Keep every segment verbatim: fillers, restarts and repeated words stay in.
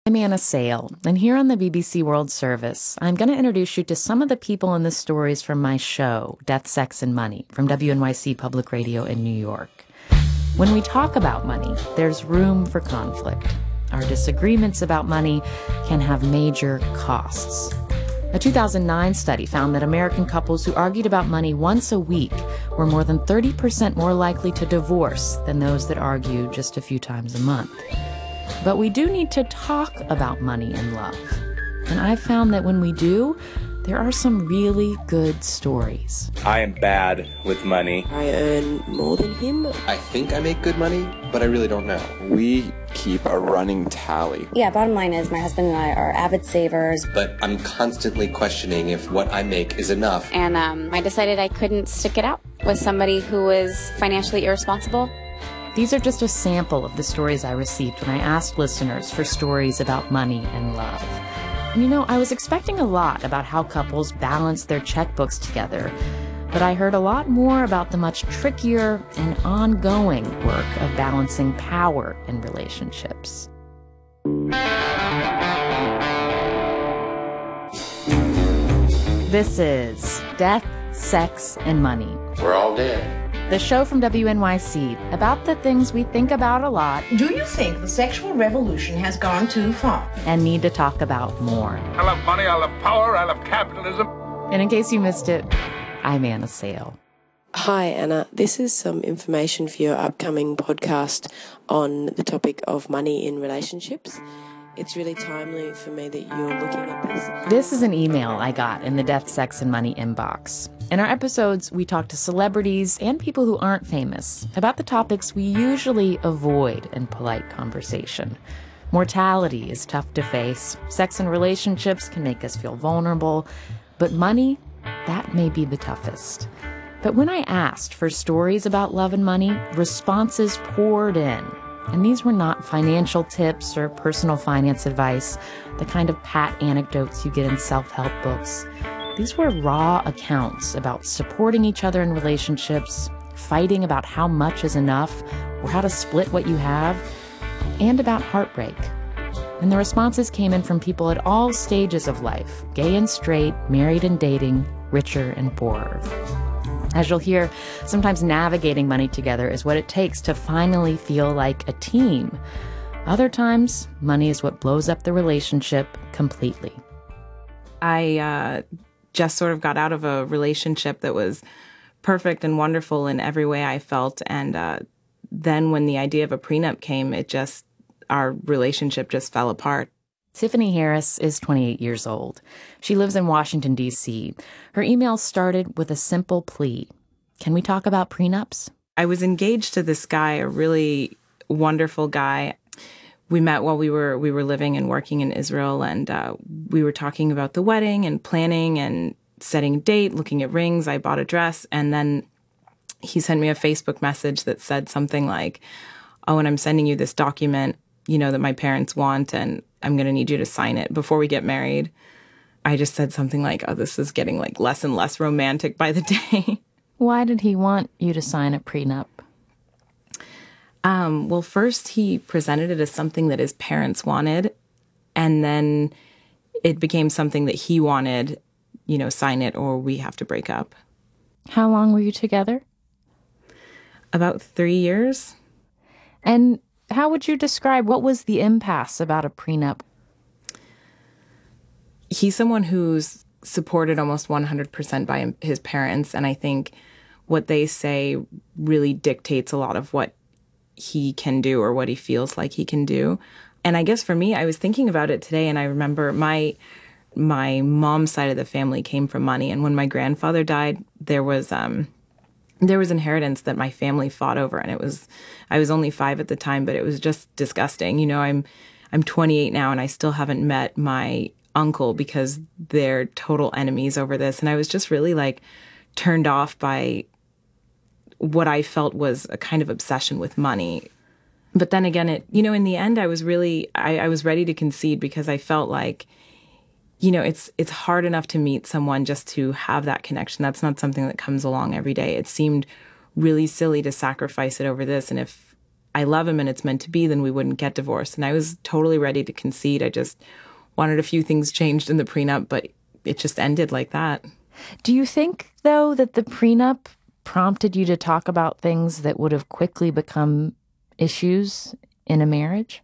I'm Anna Sale, and here on the B B C World Service, I'm going to introduce you to some of the people in the stories from my show, Death, Sex, and Money, from W N Y C Public Radio in New York. When we talk about money, there's room for conflict. Our disagreements about money can have major costs. A two thousand nine study found that American couples who argued about money once a week were more than thirty percent more likely to divorce than those that argue just a few times a month. But we do need to talk about money and love. And I've found that when we do, there are some really good stories. I am bad with money. I earn more than him. I think I make good money, but I really don't know. We keep a running tally. Yeah, bottom line is my husband and I are avid savers. But I'm constantly questioning if what I make is enough. And um, I decided I couldn't stick it out with somebody who was financially irresponsible. These are just a sample of the stories I received when I asked listeners for stories about money and love. And you know, I was expecting a lot about how couples balance their checkbooks together, but I heard a lot more about the much trickier and ongoing work of balancing power in relationships. This is Death, Sex, and Money. We're all dead. The show from W N Y C about the things we think about a lot. Do you think the sexual revolution has gone too far? And need to talk about more. I love money, I love power, I love capitalism. And in case you missed it, I'm Anna Sale. Hi, Anna. This is some information for your upcoming podcast on the topic of money in relationships. It's really timely for me that you're looking at this. This is an email I got in the Death, Sex, and Money inbox. In our episodes, we talk to celebrities and people who aren't famous about the topics we usually avoid in polite conversation. Mortality is tough to face. Sex and relationships can make us feel vulnerable. But money, that may be the toughest. But when I asked for stories about love and money, responses poured in. And these were not financial tips or personal finance advice, the kind of pat anecdotes you get in self-help books. These were raw accounts about supporting each other in relationships, fighting about how much is enough or how to split what you have, and about heartbreak. And the responses came in from people at all stages of life, gay and straight, married and dating, richer and poorer. As you'll hear, sometimes navigating money together is what it takes to finally feel like a team. Other times, money is what blows up the relationship completely. I uh, just sort of got out of a relationship that was perfect and wonderful in every way I felt. And uh, then when the idea of a prenup came, it just, our relationship just fell apart. Tiffany Harris is twenty-eight years old. She lives in Washington, D C. Her email started with a simple plea. Can we talk about prenups? I was engaged to this guy, a really wonderful guy. We met while we were we were living and working in Israel, and uh, we were talking about the wedding and planning and setting a date, looking at rings. I bought a dress, and then he sent me a Facebook message that said something like, oh, and I'm sending you this document, you know, that my parents want, and I'm going to need you to sign it before we get married. I just said something like, oh, this is getting like less and less romantic by the day. Why did he want you to sign a prenup? Um, well, first he presented it as something that his parents wanted, and then it became something that he wanted, you know, sign it or we have to break up. How long were you together? About three years. And how would you describe what was the impasse about a prenup? He's someone who's supported almost one hundred percent by his parents, and I think what they say really dictates a lot of what he can do or what he feels like he can do. And I guess for me, I was thinking about it today, and I remember my my mom's side of the family came from money, and when my grandfather died, there was um there was inheritance that my family fought over, and it was, I was only five at the time, but it was just disgusting. You know, I'm, I'm twenty-eight now, and I still haven't met my uncle because they're total enemies over this. And I was just really like turned off by what I felt was a kind of obsession with money. But then again, it, you know, in the end, I was really, I, I was ready to concede because I felt like, you know, it's it's hard enough to meet someone just to have that connection. That's not something that comes along every day. It seemed really silly to sacrifice it over this. And if I love him and it's meant to be, then we wouldn't get divorced. And I was totally ready to concede. I just wanted a few things changed in the prenup, but it just ended like that. Do you think, though, that the prenup prompted you to talk about things that would have quickly become issues in a marriage?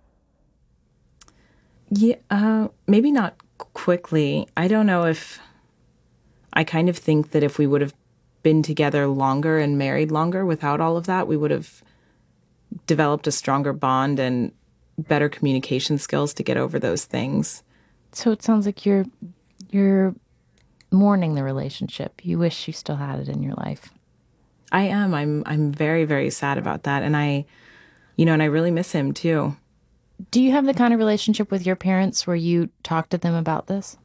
Yeah, uh, maybe not quickly. I don't know if... I kind of think that if we would have been together longer and married longer without all of that, we would have developed a stronger bond and better communication skills to get over those things. So it sounds like you're you're mourning the relationship. You wish you still had it in your life. I am. I'm I'm very, very sad about that. And I, you know, and I really miss him too. Do you have the kind of relationship with your parents where you talk to them about this?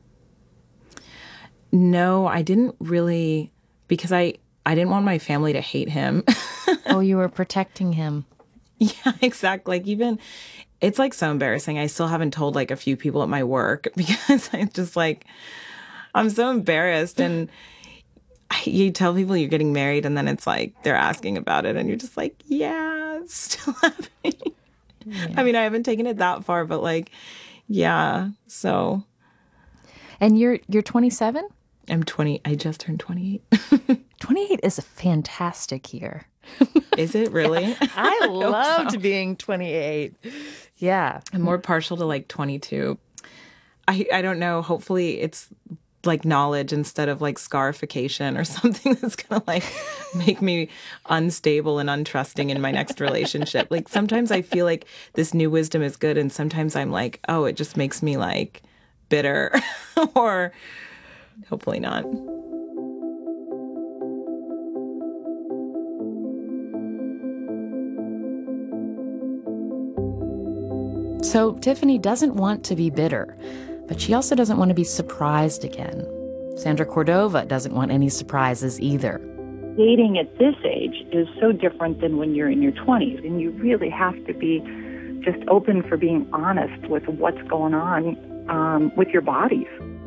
No, I didn't really, because I, I didn't want my family to hate him. Oh, you were protecting him. Yeah, exactly. Like even, it's like so embarrassing. I still haven't told like a few people at my work because I just like, I'm so embarrassed. And you tell people you're getting married and then it's like, they're asking about it and you're just like, yeah, it's still happening. Yeah. I mean, I haven't taken it that far, but like, yeah, so. And you're, you're twenty-seven? I'm twenty. I just turned twenty-eight. twenty-eight is a fantastic year. Is it really? Yeah, I, I loved so. being twenty-eight. Yeah. I'm more partial to like twenty-two. I, I don't know. Hopefully it's like knowledge instead of like scarification or something that's going to like make me unstable and untrusting in my next relationship. Like sometimes I feel like this new wisdom is good and sometimes I'm like, oh, it just makes me like bitter or hopefully not. So Tiffany doesn't want to be bitter, but she also doesn't want to be surprised again. Sandra Cordova doesn't want any surprises either. Dating at this age is so different than when you're in your twenties, and you really have to be just open for being honest with what's going on um, with your bodies.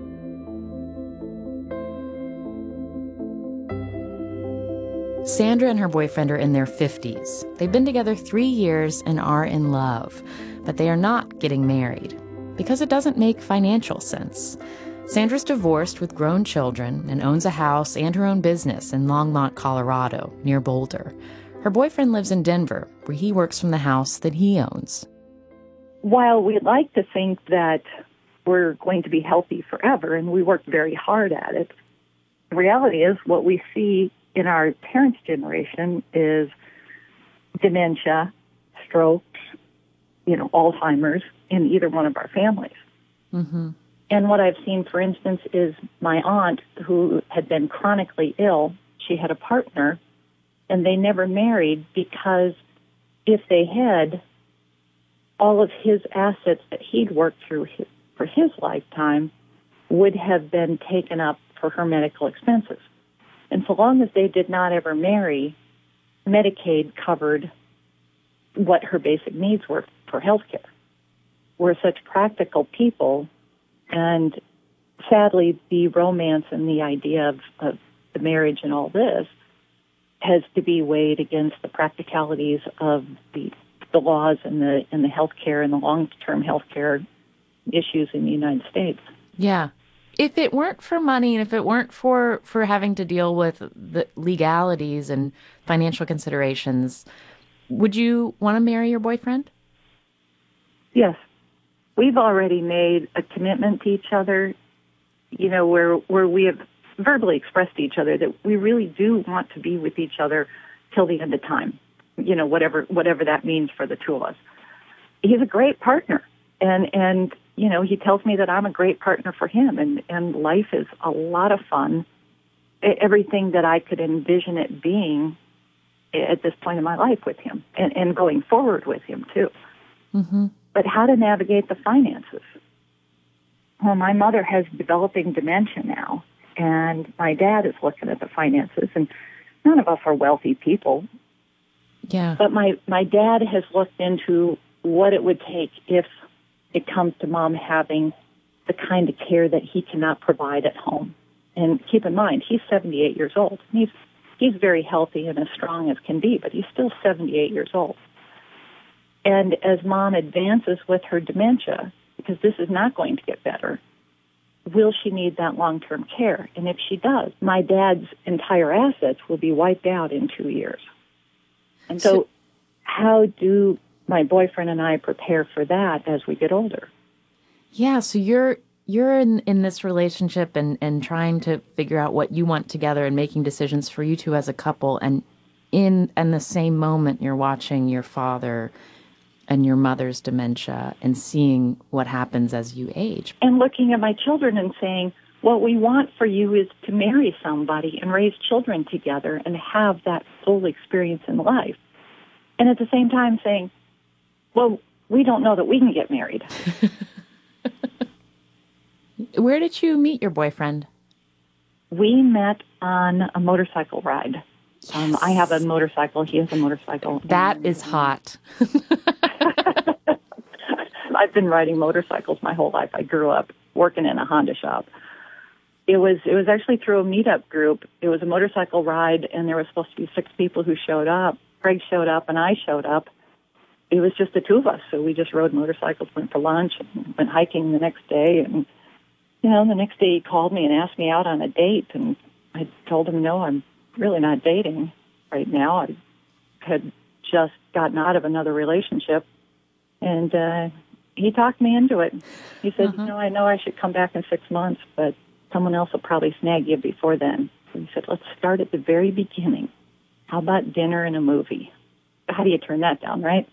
Sandra and her boyfriend are in their fifties. They've been together three years and are in love, but they are not getting married because it doesn't make financial sense. Sandra's divorced with grown children and owns a house and her own business in Longmont, Colorado, near Boulder. Her boyfriend lives in Denver, where he works from the house that he owns. While we'd like to think that we're going to be healthy forever, and we work very hard at it, the reality is what we see in our parents' generation is dementia, strokes, you know, Alzheimer's in either one of our families. Mm-hmm. And what I've seen, for instance, is my aunt who had been chronically ill. She had a partner, and they never married because if they had, all of his assets that he'd worked through his, for his lifetime would have been taken up for her medical expenses. And so long as they did not ever marry, Medicaid covered what her basic needs were for health care. We're such practical people, and sadly, the romance and the idea of, of the marriage and all this has to be weighed against the practicalities of the the laws and the and the health care and the long-term health care issues in the United States. Yeah. If it weren't for money and if it weren't for, for having to deal with the legalities and financial considerations, would you want to marry your boyfriend? Yes. We've already made a commitment to each other, you know, where where we have verbally expressed to each other that we really do want to be with each other till the end of time, you know, whatever whatever that means for the two of us. He's a great partner, and, and you know, he tells me that I'm a great partner for him, and, and life is a lot of fun, everything that I could envision it being at this point in my life with him, and, and going forward with him, too. Mm-hmm. But how to navigate the finances? Well, my mother has developing dementia now, and my dad is looking at the finances, and none of us are wealthy people. Yeah. But my, my dad has looked into what it would take if it comes to Mom having the kind of care that he cannot provide at home. And keep in mind, he's seventy-eight years old. He's he's very healthy and as strong as can be, but he's still seventy-eight years old. And as Mom advances with her dementia, because this is not going to get better, will she need that long-term care? And if she does, my dad's entire assets will be wiped out in two years. And so, so how do my boyfriend and I prepare for that as we get older? Yeah, so you're you're in, in this relationship and, and trying to figure out what you want together and making decisions for you two as a couple. And in, in the same moment, you're watching your father and your mother's dementia and seeing what happens as you age. And looking at my children and saying, what we want for you is to marry somebody and raise children together and have that full experience in life. And at the same time saying, well, we don't know that we can get married. Where did you meet your boyfriend? We met on a motorcycle ride. Yes. Um, I have a motorcycle. He has a motorcycle. That and, is hot. I've been riding motorcycles my whole life. I grew up working in a Honda shop. It was it was actually through a meetup group. It was a motorcycle ride, and there was supposed to be six people who showed up. Craig showed up, and I showed up. It was just the two of us, so we just rode motorcycles, went for lunch, and went hiking the next day. And, you know, the next day he called me and asked me out on a date, and I told him, no, I'm really not dating right now. I had just gotten out of another relationship, and uh, he talked me into it. He said, uh-huh. you know, I know I should come back in six months, but someone else will probably snag you before then. So he said, let's start at the very beginning. How about dinner and a movie? How do you turn that down, right?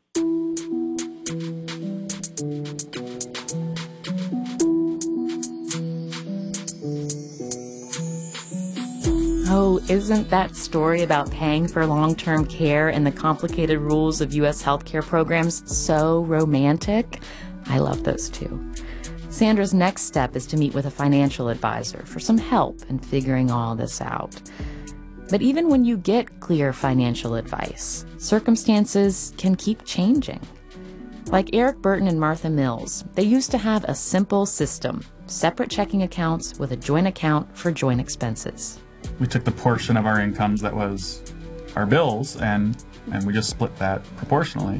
Oh, isn't that story about paying for long-term care and the complicated rules of U S healthcare programs so romantic? I love those too. Sandra's next step is to meet with a financial advisor for some help in figuring all this out. But even when you get clear financial advice, circumstances can keep changing. Like Eric Burton and Martha Mills, they used to have a simple system, separate checking accounts with a joint account for joint expenses. We took the portion of our incomes that was our bills, and, and we just split that proportionally.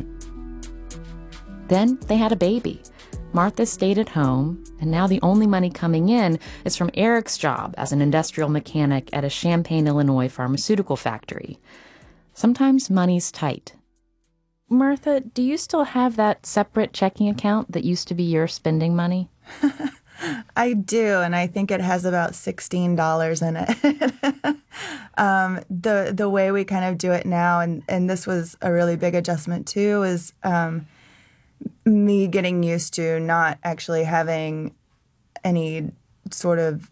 Then they had a baby. Martha stayed at home, and now the only money coming in is from Eric's job as an industrial mechanic at a Champaign, Illinois pharmaceutical factory. Sometimes money's tight. Martha, do you still have that separate checking account that used to be your spending money? I do, and I think it has about sixteen dollars in it. um, the the way we kind of do it now, and, and this was a really big adjustment too, is um, me getting used to not actually having any sort of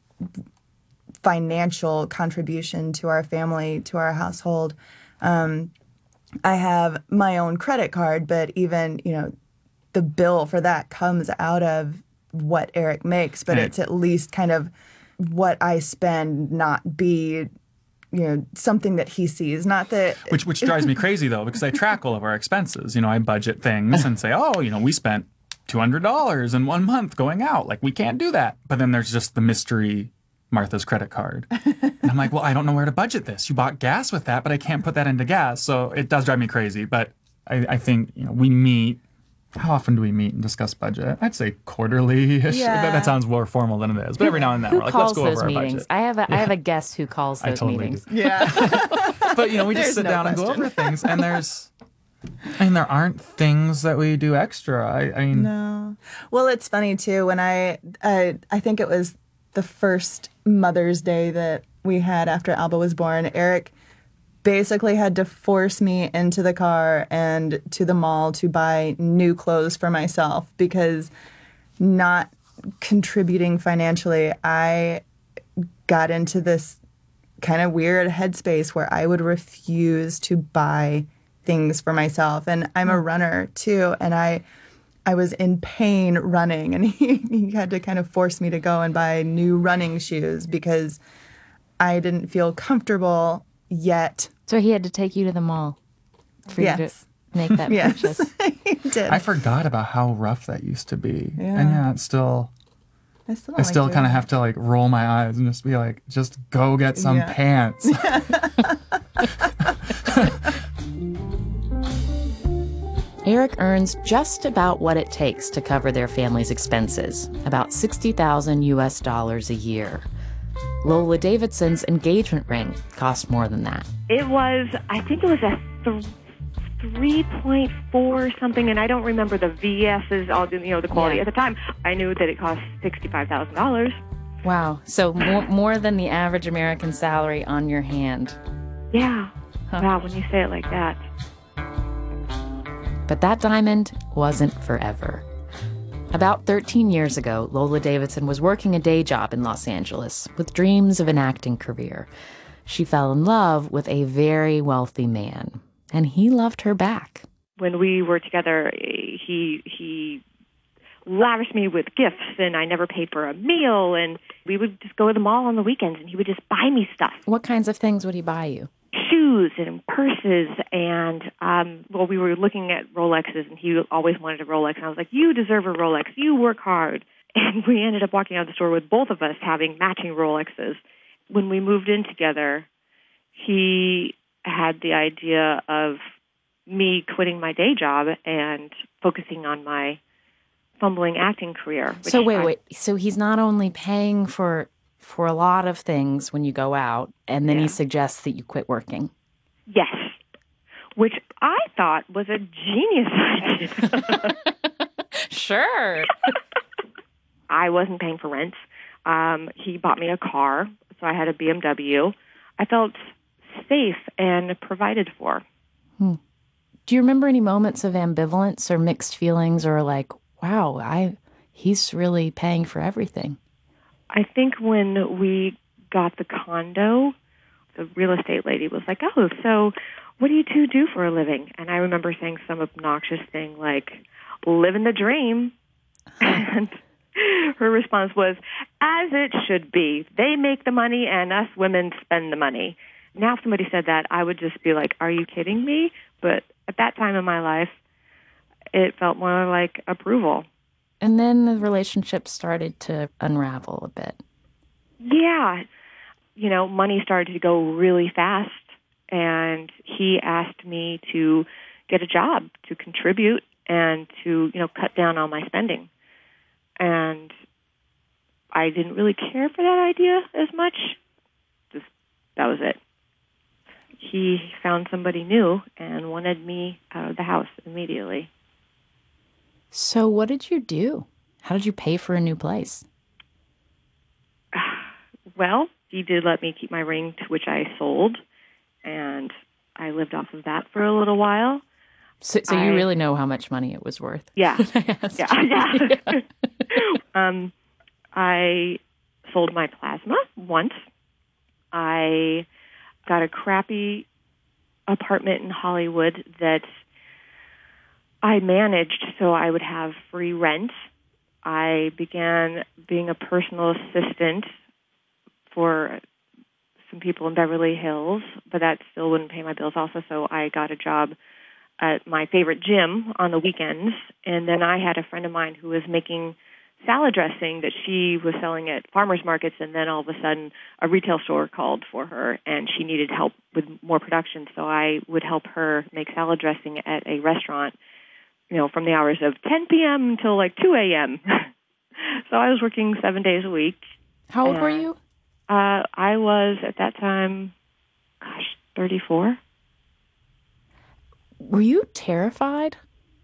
financial contribution to our family, to our household. Um, I have my own credit card, but even, you know, the bill for that comes out of what Eric makes, but hey. It's at least kind of what I spend not be, you know, something that he sees, not that... Which which drives me crazy, though, because I track all of our expenses. You know, I budget things and say, oh, you know, we spent two hundred dollars in one month going out. Like, we can't do that. But then there's just the mystery Martha's credit card. And I'm like, well, I don't know where to budget this. You bought gas with that, but I can't put that into gas. So it does drive me crazy. But I, I think, you know, we meet... How often do we meet and discuss budget? I'd say quarterly-ish. Yeah. That, that sounds more formal than it is. But every now and then, who we're like, let's go those over meetings? our budget. I have a, yeah. I have a guess who calls those I totally meetings. Do. Yeah. But, you know, we just There's sit no down question. and go over things. And there's, I mean, there aren't things that we do extra. I, I mean. No. Well, it's funny, too. When I, I, I think it was the first Mother's Day that we had after Alba was born, Eric basically had to force me into the car and to the mall to buy new clothes for myself, because not contributing financially, I got into this kind of weird headspace where I would refuse to buy things for myself. And I'm a runner too, and I I was in pain running, and he, he had to kind of force me to go and buy new running shoes because I didn't feel comfortable yet. So he had to take you to the mall for yes. you to make that yes. purchase. He did. I forgot about how rough that used to be. Yeah. And yeah, it's still... I still, I still like kind of have to like roll my eyes and just be like, just go get some yeah. pants. Eric earns just about what it takes to cover their family's expenses, about sixty thousand U S dollars a year. Lola Davidson's engagement ring cost more than that. It was, I think it was a th- three point four something, and I don't remember the V S's, all the, you know, the quality. Yeah. At the time, I knew that it cost sixty-five thousand dollars. Wow. So more, more than the average American salary on your hand. Yeah. Huh. Wow, when you say it like that. But that diamond wasn't forever. About thirteen years ago, Lola Davidson was working a day job in Los Angeles with dreams of an acting career. She fell in love with a very wealthy man, and he loved her back. When we were together, he he lavished me with gifts, and I never paid for a meal, and we would just go to the mall on the weekends, and he would just buy me stuff. What kinds of things would he buy you? Shoes and purses, and, um, well, we were looking at Rolexes, and he always wanted a Rolex, and I was like, you deserve a Rolex, you work hard. And we ended up walking out of the store with both of us having matching Rolexes. When we moved in together, he had the idea of me quitting my day job and focusing on my fumbling acting career. So wait, I, wait. So he's not only paying for for a lot of things when you go out, and then yeah. he suggests that you quit working. Yes, which I thought was a genius idea. Sure. I wasn't paying for rent. Um, he bought me a car, so I had a B M W. I felt safe and provided for. Hmm. Do you remember any moments of ambivalence or mixed feelings, or like, wow, I he's really paying for everything? I think when we got the condo, the real estate lady was like, oh, so what do you two do for a living? And I remember saying some obnoxious thing like, living the dream. And her response was, as it should be. They make the money and us women spend the money. Now if somebody said that, I would just be like, are you kidding me? But at that time in my life, it felt more like approval. And then the relationship started to unravel a bit. Yeah. You know, money started to go really fast, and he asked me to get a job, to contribute, and to, you know, cut down on my spending. And I didn't really care for that idea as much. Just, that was it. He found somebody new and wanted me out of the house immediately. So what did you do? How did you pay for a new place? Well, he did let me keep my ring, to which I sold, and I lived off of that for a little while. So, so I, you really know how much money it was worth? Yeah. yeah, yeah. um, I sold my plasma once. I got a crappy apartment in Hollywood that I managed so I would have free rent. I began being a personal assistant for some people in Beverly Hills, but that still wouldn't pay my bills also, so I got a job at my favorite gym on the weekends. And then I had a friend of mine who was making salad dressing that she was selling at farmers markets, and then all of a sudden a retail store called for her, and she needed help with more production, so I would help her make salad dressing at a restaurant, you know, from the hours of ten p.m. until like two a.m. So I was working seven days a week. How old were you? Uh, I was, at that time, gosh, thirty-four. Were you terrified?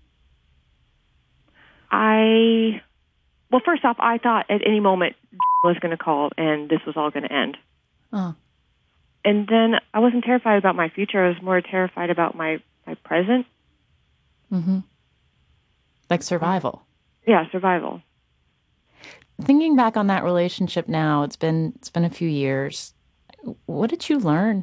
I, well, first off, I thought at any moment was going to call and this was all going to end. Oh. And then I wasn't terrified about my future. I was more terrified about my, my present. Mm-hmm. Like survival. Yeah, survival. Thinking back on that relationship now, it's been it's been a few years. What did you learn?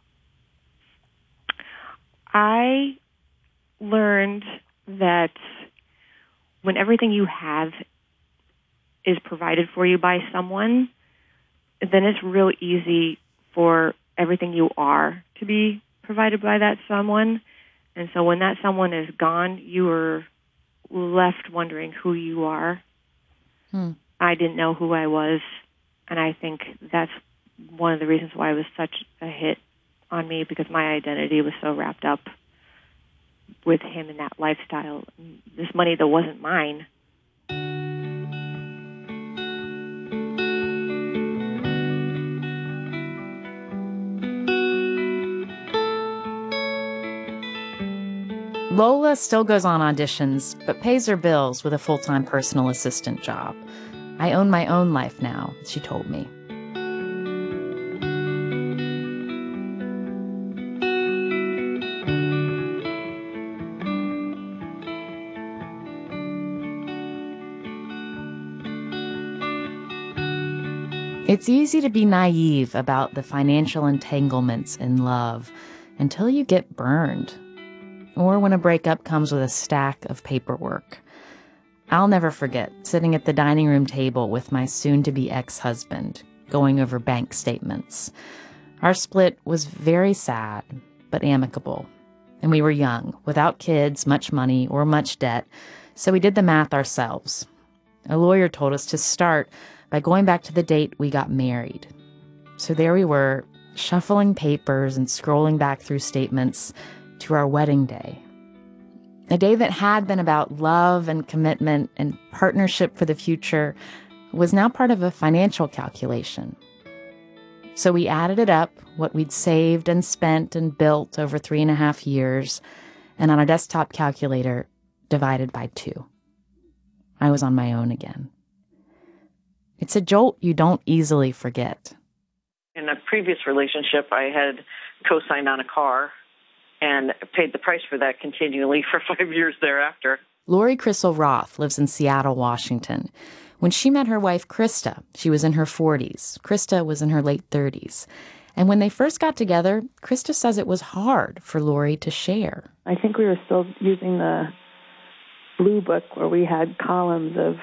I learned that when everything you have is provided for you by someone, then it's real easy for everything you are to be provided by that someone. And so when that someone is gone, you are left wondering who you are. Hmm. I didn't know who I was, and I think that's one of the reasons why I was such a hit on me because my identity was so wrapped up with him and that lifestyle. This money that wasn't mine. Lola still goes on auditions, but pays her bills with a full-time personal assistant job. I own my own life now, she told me. It's easy to be naive about the financial entanglements in love until you get burned. Or when a breakup comes with a stack of paperwork. I'll never forget sitting at the dining room table with my soon-to-be ex-husband, going over bank statements. Our split was very sad, but amicable. And we were young, without kids, much money, or much debt, so we did the math ourselves. A lawyer told us to start by going back to the date we got married. So there we were, shuffling papers and scrolling back through statements to our wedding day. A day that had been about love and commitment and partnership for the future was now part of a financial calculation. So we added it up, what we'd saved and spent and built over three and a half years, and on a desktop calculator, divided by two. I was on my own again. It's a jolt you don't easily forget. In a previous relationship, I had co-signed on a car and paid the price for that continually for five years thereafter. Lori Crystal Roth lives in Seattle, Washington. When she met her wife, Krista, she was in her forties. Krista was in her late thirties. And when they first got together, Krista says it was hard for Lori to share. I think we were still using the Blue Book where we had columns of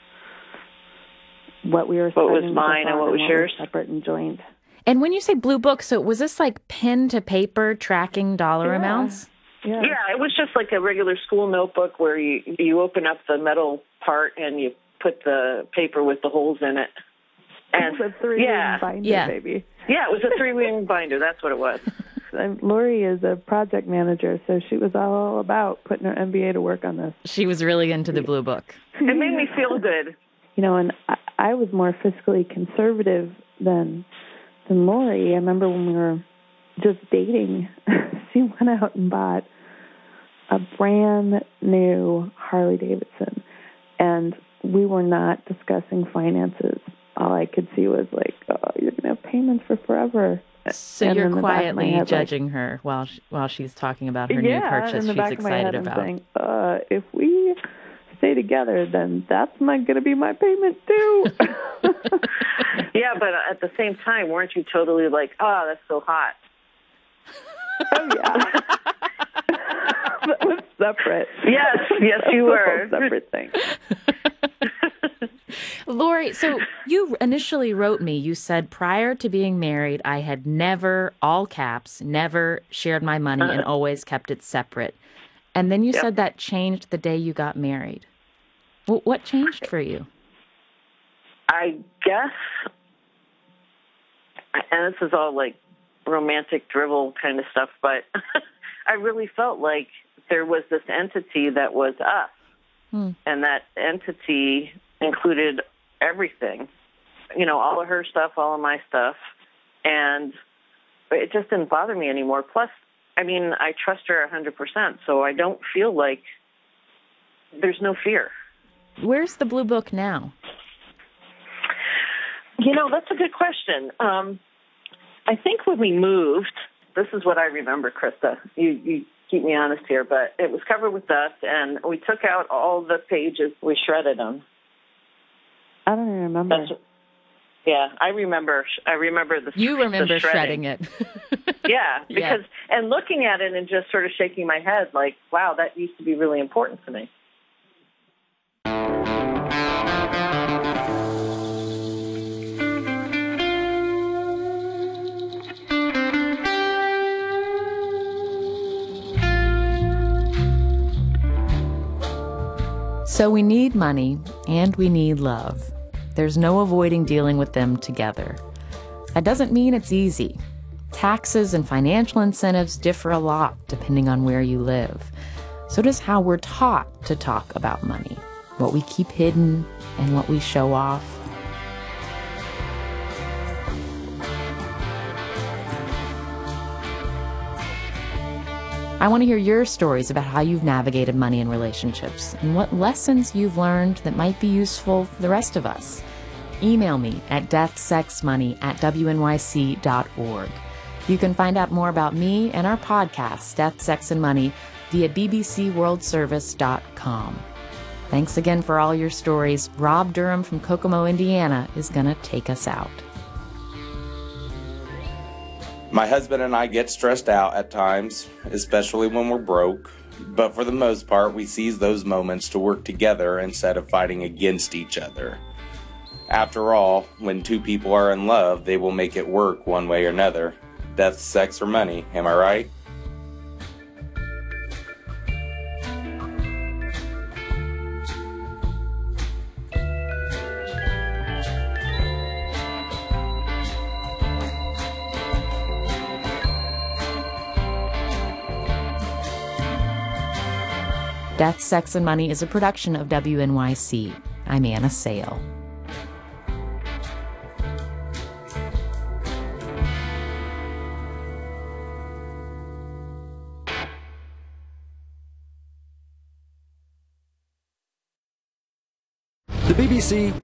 what we were what was mine and what was yours, separate and joint. And when you say Blue Book, so was this like pen to paper tracking dollar yeah. amounts? Yeah. yeah, it was just like a regular school notebook where you, you open up the metal part and you put the paper with the holes in it. And it's a three-ring yeah. binder, yeah. baby. Yeah, it was a three-ring binder. That's what it was. And Lori is a project manager, so she was all about putting her M B A to work on this. She was really into the Blue Book. It made me feel good. You know, and I, I was more fiscally conservative than than Lori. I remember when we were just dating, she went out and bought a brand new Harley Davidson, and we were not discussing finances. All I could see was like, oh, you're going to have payments for forever. So and you're in the back of my quietly head, judging like, her while she, while she's talking about her yeah, new purchase in the she's back of my excited head, I'm about. saying, uh, if we stay together, then that's not going to be my payment too. Yeah, but at the same time, weren't you totally like, oh, that's so hot? Oh, yeah. That was separate. Yes, yes, you were. Separate thing. Lori, so you initially wrote me, you said, prior to being married, I had never, all caps, never shared my money and always kept it separate. And then you Yep. said that changed the day you got married. Well, what changed for you? I guess, and this is all like romantic drivel kind of stuff, but I really felt like there was this entity that was us. Hmm. And that entity included everything, you know, all of her stuff, all of my stuff. And it just didn't bother me anymore. Plus, I mean, I trust her one hundred percent, so I don't feel like there's no fear. Where's the Blue Book now? You know, that's a good question. Um, I think when we moved, this is what I remember, Krista. You, you keep me honest here, but it was covered with dust, and we took out all the pages. We shredded them. I don't even remember. That's, yeah, I remember. I remember the. You remember the shredding. shredding it. Yeah, because yeah. and looking at it and just sort of shaking my head, like, wow, that used to be really important to me. So we need money and we need love. There's no avoiding dealing with them together. That doesn't mean it's easy. Taxes and financial incentives differ a lot depending on where you live. So does how we're taught to talk about money, what we keep hidden and what we show off. I want to hear your stories about how you've navigated money in relationships and what lessons you've learned that might be useful for the rest of us. Email me at deathsexmoney at w n y c dot org. You can find out more about me and our podcast, Death, Sex, and Money, via b b c world service dot com. Thanks again for all your stories. Rob Durham from Kokomo, Indiana, is going to take us out. My husband and I get stressed out at times, especially when we're broke. But for the most part, we seize those moments to work together instead of fighting against each other. After all, when two people are in love, they will make it work one way or another. Death, sex, or money, am I right? Death, Sex, and Money is a production of W N Y C. I'm Anna Sale. The B B C